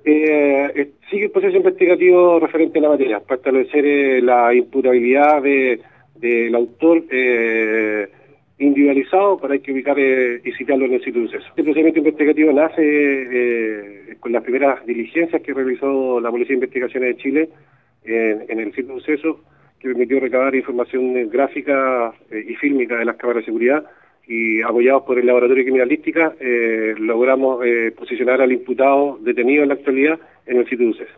Sigue el proceso investigativo referente a la materia, para establecer la imputabilidad del autor individualizado, para hay que ubicar y citarlo en el sitio de suceso. Este procedimiento investigativo nace con las primeras diligencias que realizó la Policía de Investigaciones de Chile en el sitio de suceso, que permitió recabar información gráfica y fílmica de las cámaras de seguridad, y apoyados por el Laboratorio de Criminalística logramos posicionar al imputado detenido en la actualidad en el sitio de suceso.